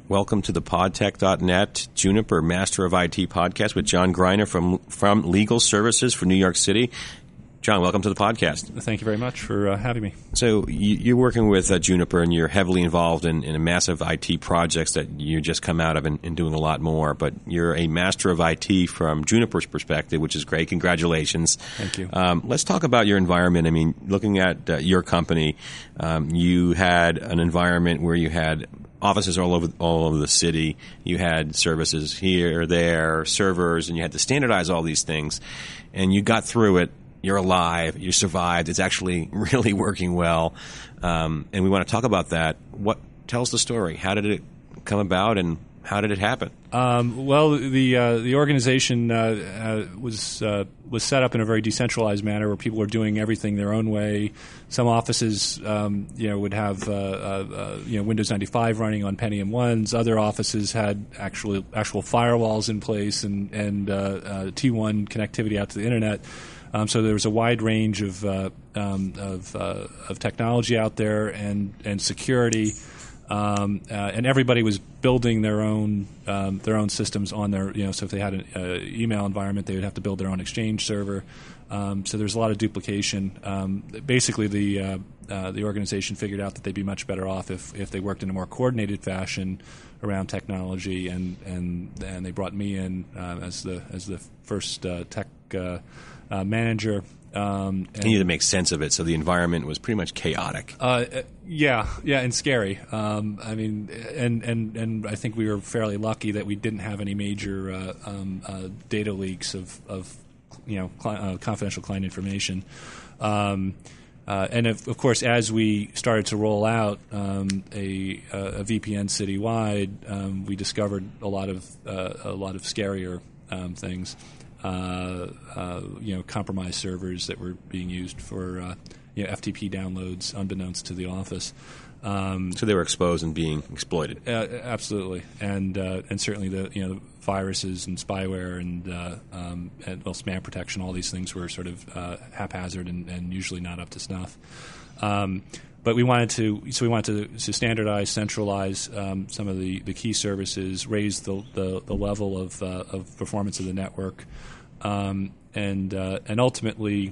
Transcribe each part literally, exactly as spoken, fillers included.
Welcome to the podtech dot net Juniper Master of I T podcast with John Greiner from from Legal Services for New York City. John, welcome to the podcast. Thank you very much for uh, having me. So you, you're working with uh, Juniper, and you're heavily involved in, in a massive I T projects that you just come out of and, and doing a lot more. But you're a master of I T from Juniper's perspective, which is great. Congratulations. Thank you. Um, let's talk about your environment. I mean, looking at uh, your company, um, you had an environment where you had offices all over all over the city. You had services here, there, servers, and you had to standardize all these things. And you got through it. You're alive. You survived. It's actually really working well. Um, and we want to talk about that. What tells the story? How did it come about, and how did it happen? Um, well, the uh, the organization uh, uh, was uh, was set up in a very decentralized manner, where people were doing everything their own way. Some offices, um, you know, would have uh, uh, you know Windows ninety-five running on Pentium ones. Other offices had actually actual firewalls in place and and uh, uh, T one connectivity out to the internet. Um, so there was a wide range of uh, um, of, uh, of technology out there and and security, um, uh, and everybody was building their own um, their own systems on their you know. So if they had an uh, email environment, they would have to build their own Exchange server. Um, so there's a lot of duplication. Um, basically, the uh, uh, the organization figured out that they'd be much better off if if they worked in a more coordinated fashion around technology, and and and they brought me in uh, as the as the first uh, tech. Uh, Uh, manager. Um, and you need to make sense of it, so the environment was pretty much chaotic. Uh, yeah, yeah, and scary. Um, I mean, and, and, and I think we were fairly lucky that we didn't have any major uh, um, uh, data leaks of, of you know, cli- uh, confidential client information. Um, uh, and of, of course, as we started to roll out um, a, a V P N citywide, um, we discovered a lot of uh, a lot of scarier um, things. Uh, uh, you know, compromised servers that were being used for uh, you know, F T P downloads, unbeknownst to the office. Um, so they were exposed and being exploited. Uh, absolutely, and uh, and certainly the you know viruses and spyware and, uh, um, and well spam protection. All these things were sort of uh, haphazard and, and usually not up to snuff. Um, But we wanted to, so we wanted to, to standardize, centralize um, some of the, the key services, raise the the, the level of uh, of performance of the network, um, and uh, and ultimately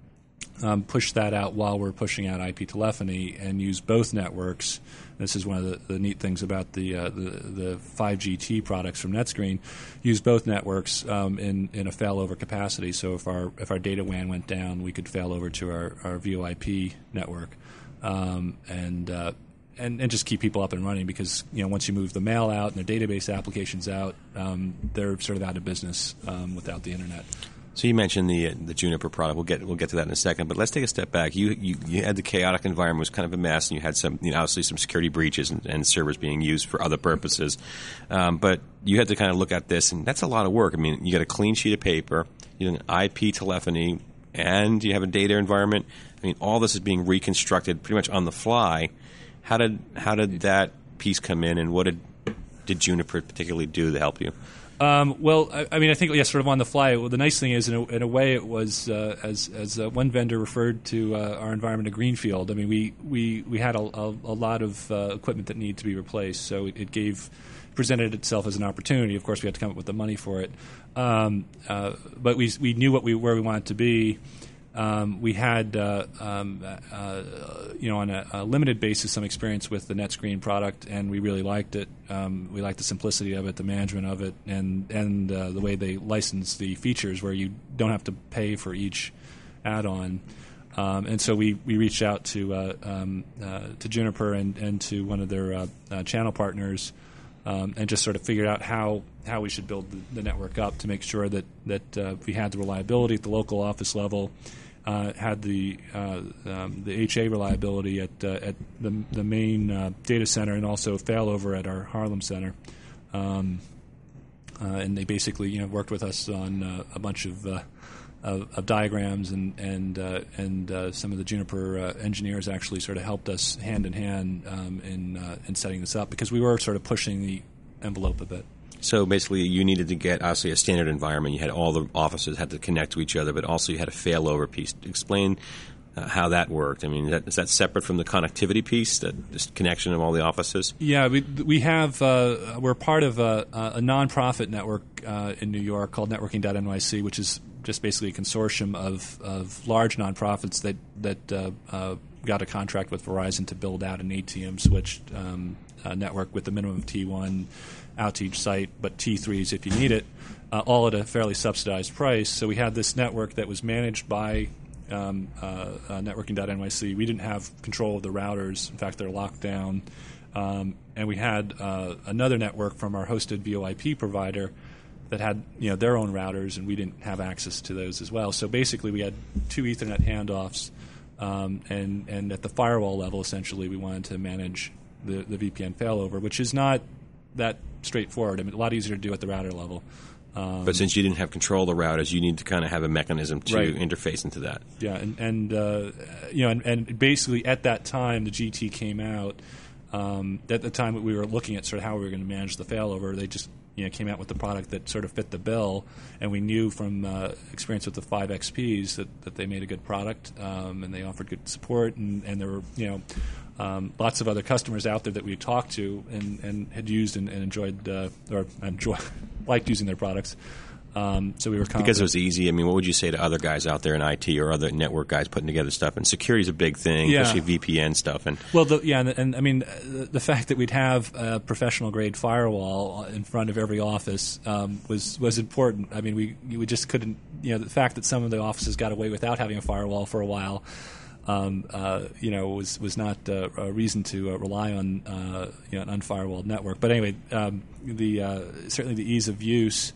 um, push that out while we're pushing out I P telephony and use both networks. This is one of the, the neat things about the, uh, the the five G T products from NetScreen. Use both networks um, in in a failover capacity. So if our if our data W A N went down, we could fail over to our our V O I P network. Um, and, uh, and and just keep people up and running, because you know once you move the mail out and the database applications out, um, they're sort of out of business um, without the internet. So you mentioned the uh, the Juniper product. We'll get we'll get to that in a second. But let's take a step back. You you, you had the chaotic environment, was kind of a mess, and you had some you know obviously some security breaches and, and servers being used for other purposes. Um, but you had to kind of look at this, and that's a lot of work. I mean, you got a clean sheet of paper, you know, I P telephony, and you have a data environment. I mean, all this is being reconstructed pretty much on the fly. How did how did that piece come in, and what did did Juniper particularly do to help you? Um, well, I, I mean, I think yeah, sort of on the fly. Well, the nice thing is, in a, in a way, it was uh, as as uh, one vendor referred to uh, our environment a greenfield. I mean, we we, we had a, a, a lot of uh, equipment that needed to be replaced, so it, it gave presented itself as an opportunity. Of course, we had to come up with the money for it, um, uh, but we we knew what we where we wanted to be. Um, we had, uh, um, uh, you know, on a, a limited basis, some experience with the NetScreen product, and we really liked it. Um, we liked the simplicity of it, the management of it, and and uh, the way they license the features, where you don't have to pay for each add-on. Um, and so we, we reached out to uh, um, uh, to Juniper and, and to one of their uh, uh, channel partners, um, and just sort of figured out how, how we should build the, the network up to make sure that that uh, we had the reliability at the local office level. Uh, had the uh, um, the H A reliability at uh, at the the main uh, data center, and also failover at our Harlem center, um, uh, and they basically you know worked with us on uh, a bunch of, uh, of of diagrams, and and uh, and uh, some of the Juniper uh, engineers actually sort of helped us hand in hand um, in uh, in setting this up, because we were sort of pushing the envelope a bit. So basically, you needed to get, obviously, a standard environment. You had all the offices had to connect to each other, but also you had a failover piece. Explain uh, how that worked. I mean, is that, is that separate from the connectivity piece, that just connection of all the offices? Yeah, we we have uh, we're part of a, a nonprofit network uh, in New York called Networking dot N Y C, which is just basically a consortium of, of large nonprofits that that uh, uh, got a contract with Verizon to build out an A T M switched um, uh, network with a minimum of T one out to each site, but T threes if you need it, uh, all at a fairly subsidized price. So we had this network that was managed by um, uh, uh, Networking dot N Y C. We didn't have control of the routers. In fact, they're locked down. Um, and we had uh, another network from our hosted V O I P provider that had, you know, their own routers, and we didn't have access to those as well. So basically, we had two Ethernet handoffs, um, and and at the firewall level, essentially, we wanted to manage the, the V P N failover, which is not that straightforward. I mean, a lot easier to do at the router level. Um, but since you didn't have control of the routers, you need to kind of have a mechanism to right. interface into that. Yeah, and, and uh, you know, and, and basically at that time, the G T came out. Um, at the time that we were looking at sort of how we were going to manage the failover, they just you know came out with the product that sort of fit the bill, and we knew from uh, experience with the five X Ps that, that they made a good product, um, and they offered good support, and, and there were you know um, lots of other customers out there that we talked to and, and had used and, and enjoyed uh, or enjoy, liked using their products. Um, so we were confident. Because it was easy. I mean, what would you say to other guys out there in I T or other network guys putting together stuff? And security is a big thing, yeah. especially V P N stuff. And well, the, yeah, and, and I mean, the, the fact that we'd have a professional grade firewall in front of every office um, was was important. I mean, we we just couldn't. You know, the fact that some of the offices got away without having a firewall for a while. Um, uh, you know, was was not uh, a reason to uh, rely on uh, you know an unfirewalled network. But anyway, um, the uh, certainly the ease of use.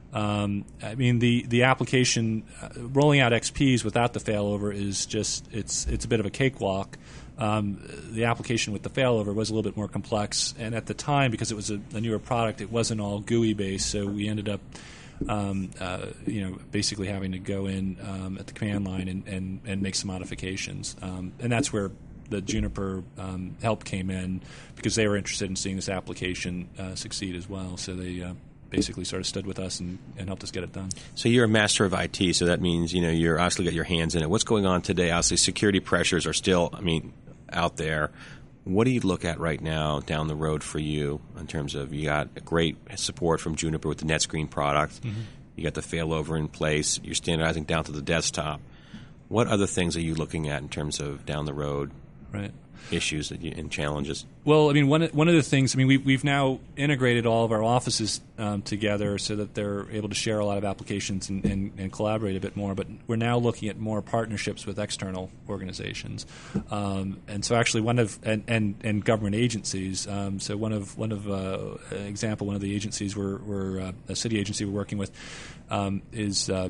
Um, I mean, the the application uh, rolling out X Ps without the failover is just it's it's a bit of a cakewalk. Um, the application with the failover was a little bit more complex, and at the time, because it was a, a newer product, it wasn't all G U I based. So we ended up, um, uh, you know, basically having to go in um, at the command line and, and, and make some modifications, um, and that's where the Juniper um, help came in, because they were interested in seeing this application uh, succeed as well. So they uh, basically sort of stood with us and, and helped us get it done. So you're a master of I T, so that means you know you're obviously got your hands in it. What's going on today? Obviously, security pressures are still, I mean, out there. What do you look at right now down the road for you in terms of you got great support from Juniper with the NetScreen product, mm-hmm. you got the failover in place, you're standardizing down to the desktop. What other things are you looking at in terms of down the road? Right. Issues that you, and challenges? Well, I mean, one one of the things, I mean, we've, we've now integrated all of our offices um, together so that they're able to share a lot of applications and, and, and collaborate a bit more, but we're now looking at more partnerships with external organizations. Um, and so actually one of, and, and, and government agencies, um, so one of, one of uh, an example, one of the agencies we're, we're uh, a city agency we're working with um, is uh,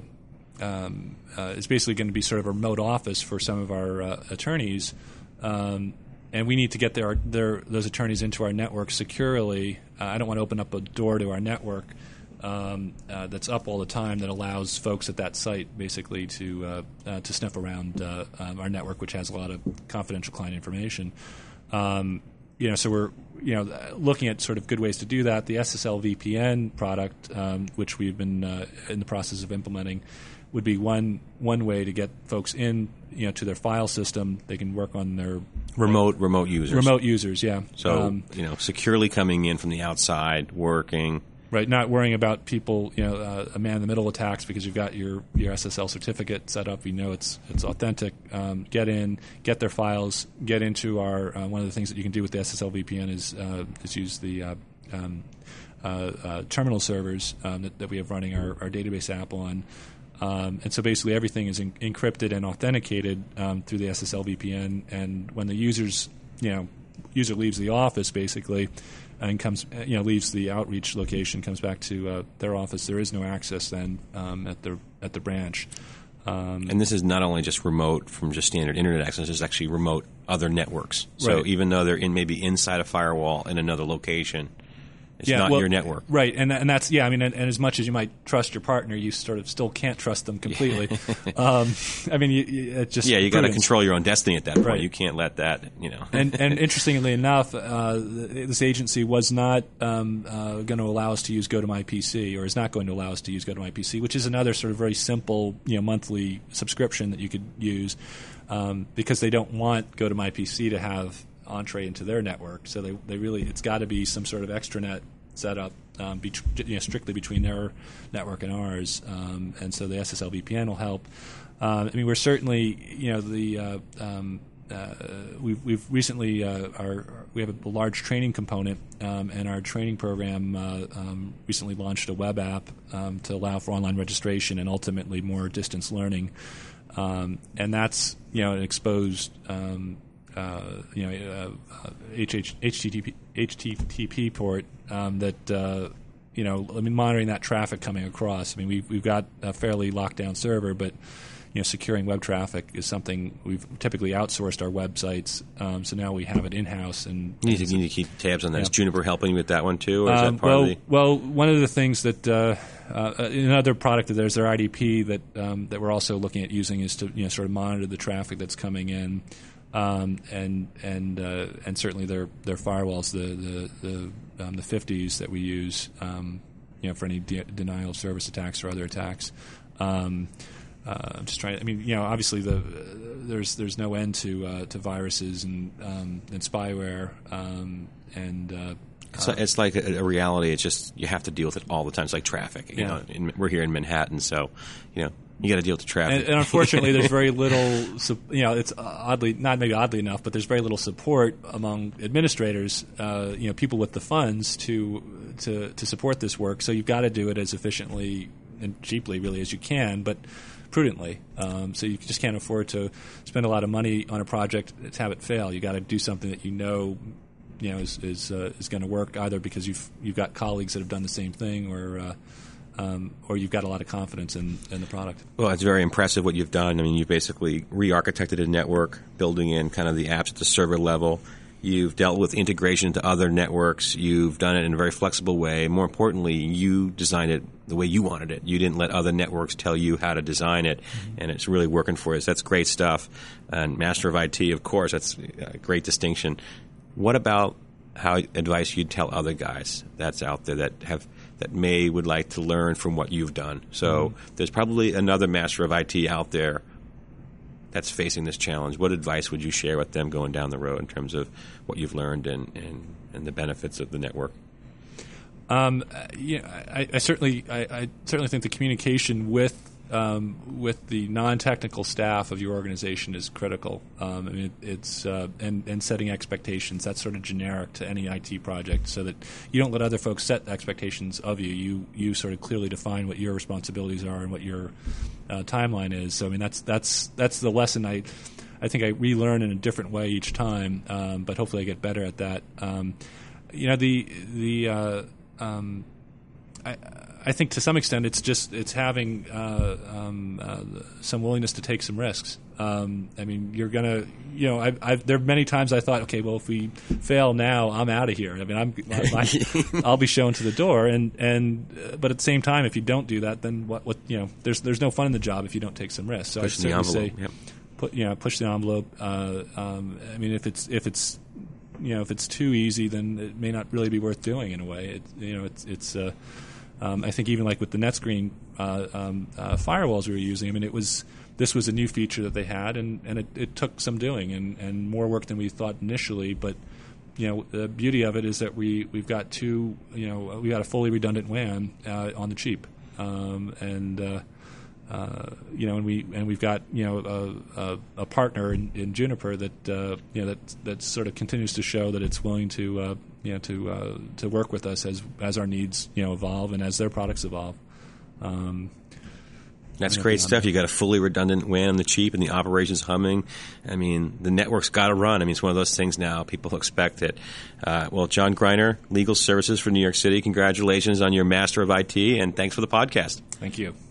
um, uh, is basically going to be sort of a remote office for some of our uh, attorneys. Um, and we need to get their, their those attorneys into our network securely. Uh, I don't want to open up a door to our network um, uh, that's up all the time that allows folks at that site basically to uh, uh, to sniff around uh, um, our network, which has a lot of confidential client information. Um, you know, so we're you know looking at sort of good ways to do that. The S S L V P N product, um, which we've been uh, in the process of implementing, would be one one way to get folks in, you know, to their file system. They can work on their remote uh, remote users. Remote users, yeah. So um, you know, securely coming in from the outside, working. Right, not worrying about people, you know, uh, a man-in-the-middle attacks because you've got your, your S S L certificate set up. You know it's it's authentic. Um, get in, get their files, get into our. Uh, one of the things that you can do with the S S L V P N is uh, is use the uh, um, uh, uh, terminal servers um, that, that we have running our, our database app on. Um, and so basically everything is in, encrypted and authenticated um, through the S S L V P N. And when the users, you know, user leaves the office basically and comes, you know, leaves the outreach location, comes back to uh, their office, there is no access then um, at the at the branch. Um, and this is not only just remote from just standard internet access; it's actually remote other networks. So right. even though they're in maybe inside a firewall in another location. It's yeah, not well, your network. Right, and and that's, yeah, I mean, and, and as much as you might trust your partner, you sort of still can't trust them completely. um, I mean, you, you, it just... Yeah, you got to control your own destiny at that point. Right. You can't let that, you know... and, and interestingly enough, uh, this agency was not um, uh, going to allow us to use GoToMyPC, or is not going to allow us to use GoToMyPC, which is another sort of very simple, you know, monthly subscription that you could use. um, because they don't want GoToMyPC to have entree into their network. So they they really it's got to be some sort of extranet setup, um, be, you know, strictly between their network and ours. Um, and so the S S L V P N will help. Uh, I mean, we're certainly, you know, the uh, um, uh, we've, we've recently uh, our we have a large training component, um, and our training program uh, um, recently launched a web app um, to allow for online registration and ultimately more distance learning. Um, and that's, you know, an exposed, um, uh, you know, uh, uh, H T T P, H T T P port um, that. Uh, You know, I mean, monitoring that traffic coming across. I mean, we've we've got a fairly locked down server, but you know, securing web traffic is something we've typically outsourced our websites. Um, so now we have it in house, and you need, to, you need to keep tabs on that. Yeah. Is Juniper helping you with that one too, or is um, that part well, of the? Well, one of the things that uh, uh, another product that there's their I D P that um, that we're also looking at using is to you know sort of monitor the traffic that's coming in. Um, and and uh, and certainly their their firewalls, the the the, um, the fifties that we use, um, you know, for any de- denial of service attacks or other attacks. Um, uh, I'm just trying. I mean, you know, obviously the uh, there's there's no end to uh, to viruses and um, and spyware um, and. Uh, So it's like a, a reality. It's just you have to deal with it all the time. It's like traffic. You yeah. know, in, we're here in Manhattan, so you know you got to deal with the traffic. And, and unfortunately, there's very little. You know, it's oddly not maybe oddly enough, but there's very little support among administrators. Uh, you know, people with the funds to to to support this work. So you've got to do it as efficiently and cheaply, really, as you can, but prudently. Um, so you just can't afford to spend a lot of money on a project to have it fail. You got to do something that you know. You know, is is, uh, is going to work either because you've you've got colleagues that have done the same thing, or uh, um, or you've got a lot of confidence in, in the product. Well, it's very impressive what you've done. I mean, you've basically re-architected a network, building in kind of the apps at the server level. You've dealt with integration to other networks. You've done it in a very flexible way. More importantly, you designed it the way you wanted it. You didn't let other networks tell you how to design it, mm-hmm. and it's really working for you. So that's great stuff. And Master of I T, of course, that's a great distinction. What about how advice you'd tell other guys that's out there that have that may would like to learn from what you've done? So mm-hmm. there's probably another master of I T out there that's facing this challenge. What advice would you share with them going down the road in terms of what you've learned and, and, and the benefits of the network? Um, yeah, I, I certainly I, I certainly think the communication with Um, with the non-technical staff of your organization is critical. Um, I mean, it, it's uh, and, and setting expectations. That's sort of generic to any I T project, so that you don't let other folks set expectations of you. You you sort of clearly define what your responsibilities are and what your uh, timeline is. So I mean, that's that's that's the lesson I I think I relearn in a different way each time. Um, but hopefully, I get better at that. Um, you know, the the uh, um, I. I think to some extent it's just it's having uh, um, uh, some willingness to take some risks. Um, I mean, you're gonna, you know, I've, I've, there are many times I thought, okay, well, if we fail now, I'm out of here. I mean, I'm, I, I'll be shown to the door, and and uh, but at the same time, if you don't do that, then what? What you know, there's there's no fun in the job if you don't take some risks. So I certainly say, yep. put you know, push the envelope. Uh, um, I mean, if it's if it's you know if it's too easy, then it may not really be worth doing in a way. It, you know, it's it's. Uh, Um, I think even like with the NetScreen uh, um, uh, firewalls we were using, I mean, it was this was a new feature that they had, and, and it, it took some doing and, and more work than we thought initially. But you know, the beauty of it is that we we've got two, you know, we got a fully redundant W A N uh, on the cheap, um, and uh, uh, you know, and we and we've got you know a, a, a partner in, in Juniper that uh, you know that that sort of continues to show that it's willing to. Uh, You know, to uh, to work with us as as our needs you know evolve and as their products evolve. Um, That's great stuff. You got a fully redundant W A N on the cheap, and the operations humming. I mean, the network's got to run. I mean, it's one of those things now. People expect it. Uh, well, John Greiner, Legal Services for New York City. Congratulations on your Master of I T, and thanks for the podcast. Thank you.